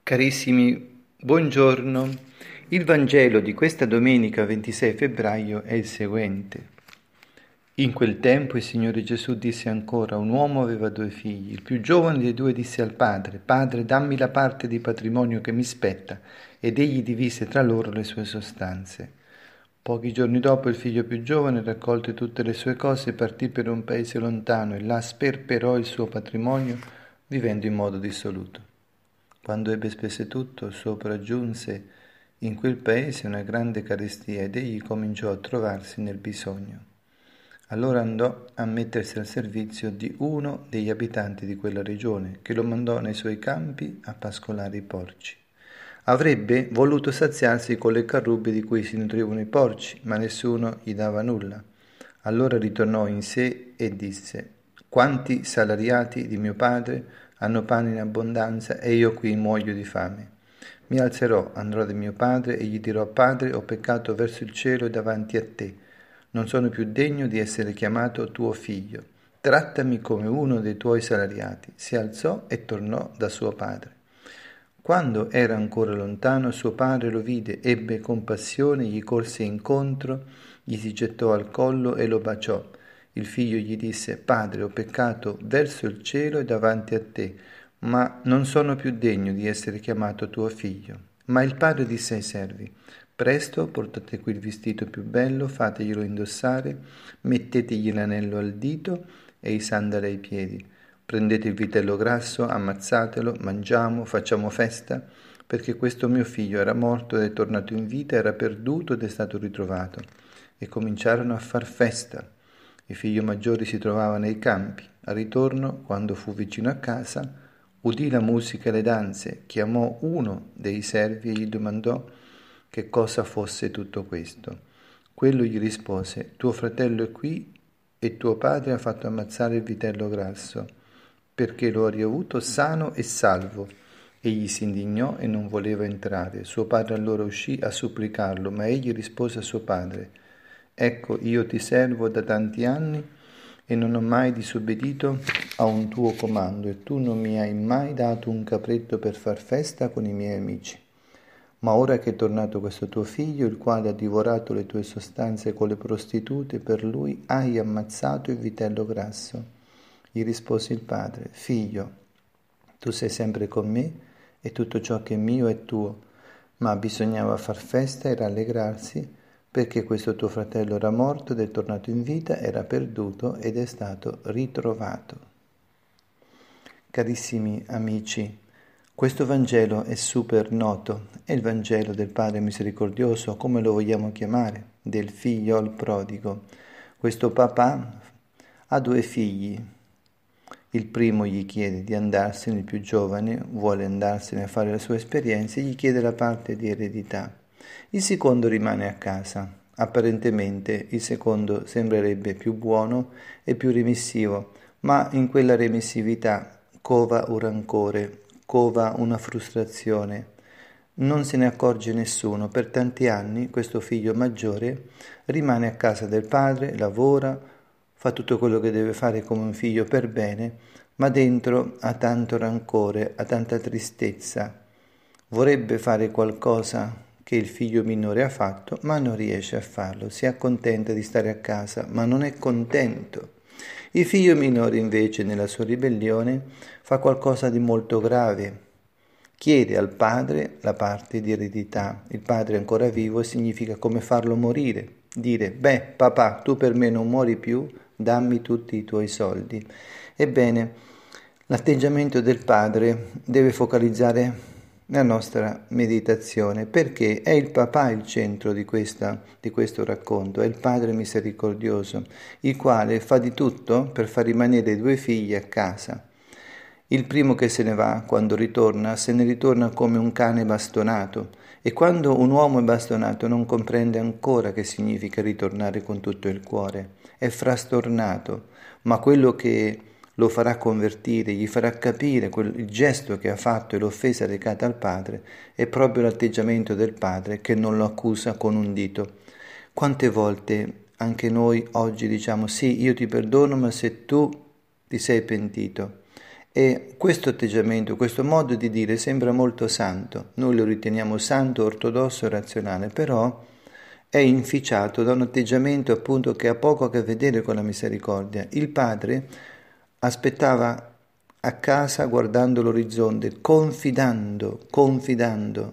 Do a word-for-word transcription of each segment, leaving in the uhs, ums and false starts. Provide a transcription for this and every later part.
Carissimi, buongiorno. Il Vangelo di questa domenica ventisei febbraio è il seguente. In quel tempo il Signore Gesù disse ancora: un uomo aveva due figli. Il più giovane dei due disse al padre: Padre, dammi la parte di patrimonio che mi spetta. Ed egli divise tra loro le sue sostanze. Pochi giorni dopo il figlio più giovane, raccolte tutte le sue cose, partì per un paese lontano e là sperperò il suo patrimonio vivendo in modo dissoluto. Quando ebbe spese tutto, sopraggiunse in quel paese una grande carestia ed egli cominciò a trovarsi nel bisogno. Allora andò a mettersi al servizio di uno degli abitanti di quella regione, che lo mandò nei suoi campi a pascolare i porci. Avrebbe voluto saziarsi con le carrubbe di cui si nutrivano i porci, ma nessuno gli dava nulla. Allora ritornò in sé e disse: quanti salariati di mio padre hanno pane in abbondanza e io qui muoio di fame. Mi alzerò, andrò da mio padre e gli dirò: Padre, ho peccato verso il cielo e davanti a te. Non sono più degno di essere chiamato tuo figlio. Trattami come uno dei tuoi salariati. Si alzò e tornò da suo padre. Quando era ancora lontano, suo padre lo vide, ebbe compassione, gli corse incontro, gli si gettò al collo e lo baciò. Il figlio gli disse: Padre, ho peccato verso il cielo e davanti a te, ma non sono più degno di essere chiamato tuo figlio. Ma il padre disse ai servi: Presto, portate qui il vestito più bello, fateglielo indossare, mettetegli l'anello al dito e i sandali ai piedi. Prendete il vitello grasso, ammazzatelo, mangiamo, facciamo festa, perché questo mio figlio era morto ed è tornato in vita, era perduto ed è stato ritrovato. E cominciarono a far festa. Il figlio maggiore si trovava nei campi. Al ritorno, quando fu vicino a casa, udì la musica e le danze, chiamò uno dei servi e gli domandò che cosa fosse tutto questo. Quello gli rispose: tuo fratello è qui e tuo padre ha fatto ammazzare il vitello grasso, perché lo ha riavuto sano e salvo. Egli si indignò e non voleva entrare. Suo padre allora uscì a supplicarlo, ma egli rispose a suo padre: Ecco, io ti servo da tanti anni e non ho mai disobbedito a un tuo comando, e tu non mi hai mai dato un capretto per far festa con i miei amici. Ma ora che è tornato questo tuo figlio, il quale ha divorato le tue sostanze con le prostitute, per lui hai ammazzato il vitello grasso. Gli rispose il padre: Figlio, tu sei sempre con me e tutto ciò che è mio è tuo, ma bisognava far festa e rallegrarsi, perché questo tuo fratello era morto ed è tornato in vita, era perduto ed è stato ritrovato. Carissimi amici, questo Vangelo è super noto, è il Vangelo del Padre misericordioso, come lo vogliamo chiamare, del figliol prodigo. Questo papà ha due figli. Il primo gli chiede di andarsene, il più giovane vuole andarsene a fare la sua esperienza e gli chiede la parte di eredità. Il secondo rimane a casa. Apparentemente il secondo sembrerebbe più buono e più remissivo, ma in quella remissività cova un rancore, cova una frustrazione. Non se ne accorge nessuno. Per tanti anni questo figlio maggiore rimane a casa del padre, lavora, fa tutto quello che deve fare come un figlio per bene, ma dentro ha tanto rancore, ha tanta tristezza. Vorrebbe fare qualcosa che il figlio minore ha fatto, ma non riesce a farlo. Si accontenta di stare a casa, ma non è contento. Il figlio minore invece, nella sua ribellione, fa qualcosa di molto grave. Chiede al padre la parte di eredità. Il padre è ancora vivo, significa come farlo morire. Dire: beh, papà, tu per me non muori più, dammi tutti i tuoi soldi. Ebbene, l'atteggiamento del padre deve focalizzare la nostra meditazione, perché è il papà il centro di, questa, di questo racconto, è il padre misericordioso, il quale fa di tutto per far rimanere i due figli a casa. Il primo che se ne va, quando ritorna, se ne ritorna come un cane bastonato, e quando un uomo è bastonato non comprende ancora che significa ritornare con tutto il cuore, è frastornato, ma quello che lo farà convertire, gli farà capire quel, il gesto che ha fatto e l'offesa recata al padre, è proprio l'atteggiamento del padre che non lo accusa con un dito. Quante volte anche noi oggi diciamo: sì, io ti perdono, ma se tu ti sei pentito. E questo atteggiamento, questo modo di dire sembra molto santo, noi lo riteniamo santo, ortodosso, razionale, però è inficiato da un atteggiamento appunto che ha poco a che vedere con la misericordia. Il padre aspettava a casa guardando l'orizzonte, confidando, confidando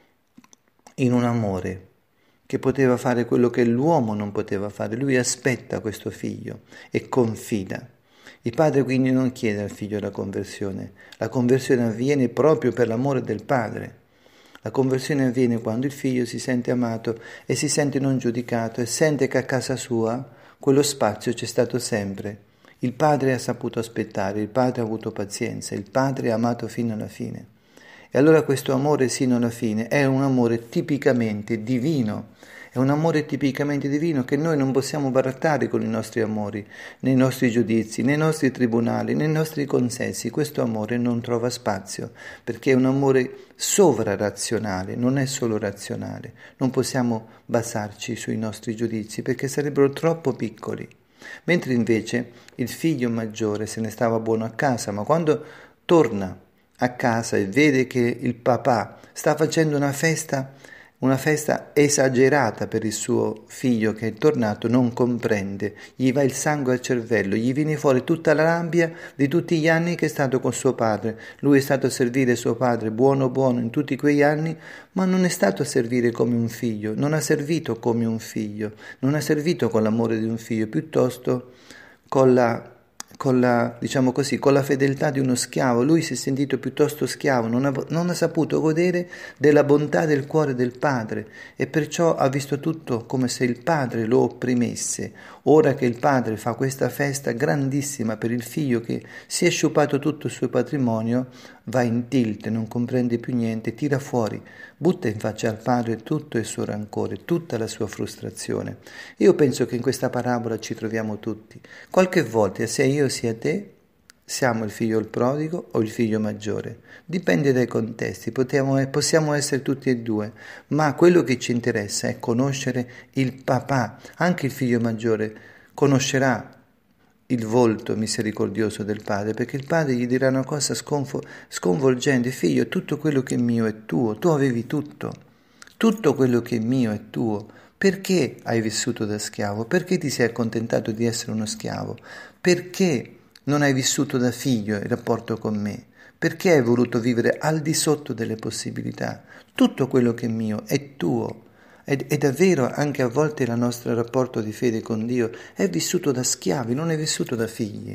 in un amore che poteva fare quello che l'uomo non poteva fare. Lui aspetta questo figlio e confida. Il padre quindi non chiede al figlio la conversione, la conversione avviene proprio per l'amore del padre. La conversione avviene quando il figlio si sente amato e si sente non giudicato e sente che a casa sua quello spazio c'è stato sempre. Il padre ha saputo aspettare, il padre ha avuto pazienza, il padre ha amato fino alla fine. E allora questo amore sino alla fine è un amore tipicamente divino. È un amore tipicamente divino che noi non possiamo barattare con i nostri amori, nei nostri giudizi, nei nostri tribunali, nei nostri consensi. Questo amore non trova spazio, perché è un amore sovrarazionale, non è solo razionale. Non possiamo basarci sui nostri giudizi, perché sarebbero troppo piccoli. Mentre invece il figlio maggiore se ne stava buono a casa, ma quando torna a casa e vede che il papà sta facendo una festa, una festa esagerata per il suo figlio che è tornato, non comprende, gli va il sangue al cervello, gli viene fuori tutta la rabbia di tutti gli anni che è stato con suo padre. Lui è stato a servire suo padre buono buono in tutti quegli anni, ma non è stato a servire come un figlio, non ha servito come un figlio, non ha servito con l'amore di un figlio, piuttosto con la con la, diciamo così, con la fedeltà di uno schiavo. Lui si è sentito piuttosto schiavo, non ha, non ha saputo godere della bontà del cuore del padre e perciò ha visto tutto come se il padre lo opprimesse. Ora che il padre fa questa festa grandissima per il figlio che si è sciupato tutto il suo patrimonio, va in tilt, non comprende più niente, tira fuori, butta in faccia al padre tutto il suo rancore, tutta la sua frustrazione. Io penso che in questa parabola ci troviamo tutti. Qualche volta, sia io sia te, siamo il figlio il prodigo o il figlio maggiore. Dipende dai contesti, Potiamo, possiamo essere tutti e due, ma quello che ci interessa è conoscere il papà. Anche il figlio maggiore conoscerà il volto misericordioso del padre, perché il padre gli dirà una cosa sconfo, sconvolgente: figlio, tutto quello che è mio è tuo, tu avevi tutto, tutto quello che è mio è tuo, perché hai vissuto da schiavo? Perché ti sei accontentato di essere uno schiavo? Perché non hai vissuto da figlio il rapporto con me? Perché hai voluto vivere al di sotto delle possibilità? Tutto quello che è mio è tuo. Ed è davvero anche a volte il nostro rapporto di fede con Dio è vissuto da schiavi, non è vissuto da figli.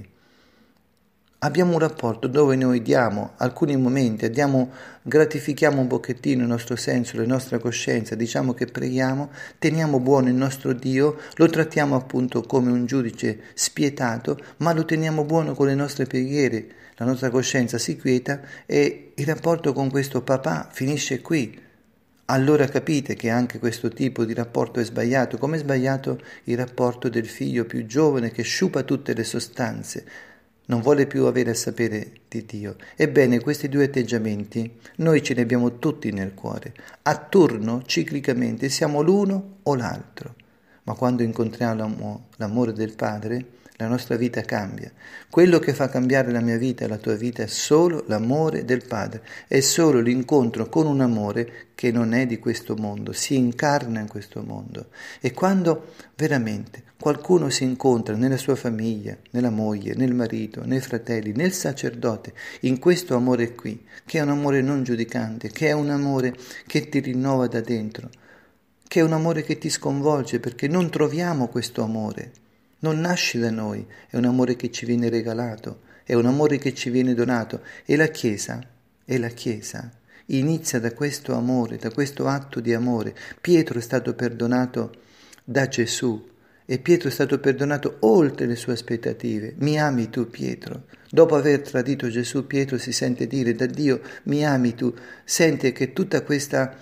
Abbiamo un rapporto dove noi diamo alcuni momenti, diamo, gratifichiamo un pochettino il nostro senso, la nostra coscienza, diciamo che preghiamo, teniamo buono il nostro Dio, lo trattiamo appunto come un giudice spietato, ma lo teniamo buono con le nostre preghiere, la nostra coscienza si quieta e il rapporto con questo papà finisce qui. Allora capite che anche questo tipo di rapporto è sbagliato, come è sbagliato il rapporto del figlio più giovane che sciupa tutte le sostanze, non vuole più avere a sapere di Dio. Ebbene, questi due atteggiamenti noi ce li abbiamo tutti nel cuore. A turno, ciclicamente, siamo l'uno o l'altro. Ma quando incontriamo l'amore del Padre, la nostra vita cambia. Quello che fa cambiare la mia vita e la tua vita è solo l'amore del Padre, è solo l'incontro con un amore che non è di questo mondo, si incarna in questo mondo. E quando veramente qualcuno si incontra nella sua famiglia, nella moglie, nel marito, nei fratelli, nel sacerdote, in questo amore qui, che è un amore non giudicante, che è un amore che ti rinnova da dentro, che è un amore che ti sconvolge, perché non troviamo questo amore. Non nasce da noi, è un amore che ci viene regalato, è un amore che ci viene donato. E la Chiesa, e la Chiesa inizia da questo amore, da questo atto di amore. Pietro è stato perdonato da Gesù e Pietro è stato perdonato oltre le sue aspettative. Mi ami tu, Pietro? Dopo aver tradito Gesù, Pietro si sente dire da Dio: mi ami tu? Sente che tutta questa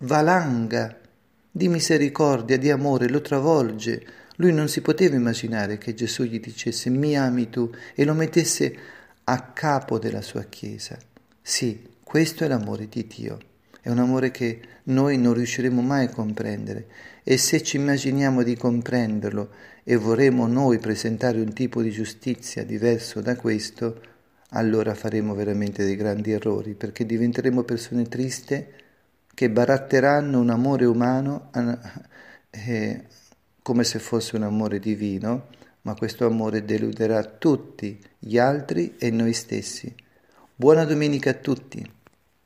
valanga di misericordia, di amore lo travolge. Lui non si poteva immaginare che Gesù gli dicesse mi ami tu e lo mettesse a capo della sua Chiesa. Sì, questo è l'amore di Dio, è un amore che noi non riusciremo mai a comprendere e se ci immaginiamo di comprenderlo e vorremmo noi presentare un tipo di giustizia diverso da questo, allora faremo veramente dei grandi errori, perché diventeremo persone triste che baratteranno un amore umano eh, come se fosse un amore divino, ma questo amore deluderà tutti gli altri e noi stessi. Buona domenica a tutti!